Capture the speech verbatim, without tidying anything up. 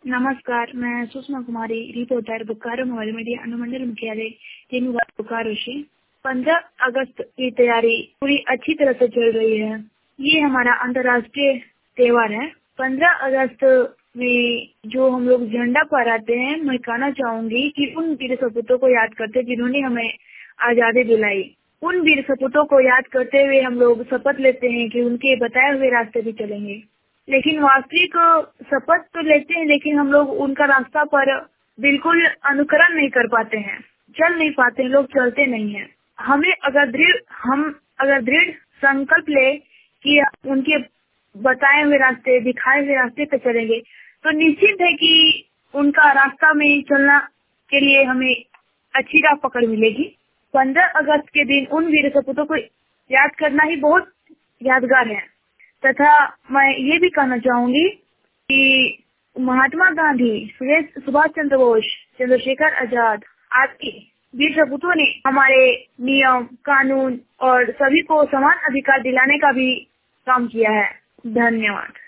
नमस्कार, मैं Sushma Kumari reporter Bokaro mobile media अनुमंडल मुख्यालय तेनुवाद बोकारो से पंद्रह अगस्त की तैयारी पूरी अच्छी तरह से चल रही है। ये हमारा अंतर्राष्ट्रीय त्योहार है। पंद्रह अगस्त में जो हम लोग झंडा फहराते हैं, मैं कहना चाहूंगी कि उन वीर सपूतों को याद करते जिन्होंने हमें आजादी दिलाई। उन वीर सपूतों को याद करते हुए हम लोग शपथ लेते हैं कि उनके बताए हुए रास्ते भी चलेंगे। लेकिन वास्तविक शपथ तो लेते हैं, लेकिन हम लोग उनका रास्ता पर बिल्कुल अनुकरण नहीं कर पाते हैं, चल नहीं पाते हैं, लोग चलते नहीं हैं। हमें अगर दृढ़ हम अगर दृढ़ संकल्प ले कि उनके बताए हुए रास्ते, दिखाए हुए रास्ते पे चलेंगे, तो निश्चित है कि उनका रास्ता में चलना के लिए हमें अच्छी राह पकड़ मिलेगी। पंद्रह अगस्त के दिन उन वीर सपूतों को याद करना ही बहुत यादगार है। तथा मैं ये भी कहना चाहूंगी कि महात्मा गांधी, सुभाष चंद्र बोस, चंद्रशेखर आजाद आदि वीर सपूतों ने हमारे नियम, कानून और सभी को समान अधिकार दिलाने का भी काम किया है। धन्यवाद।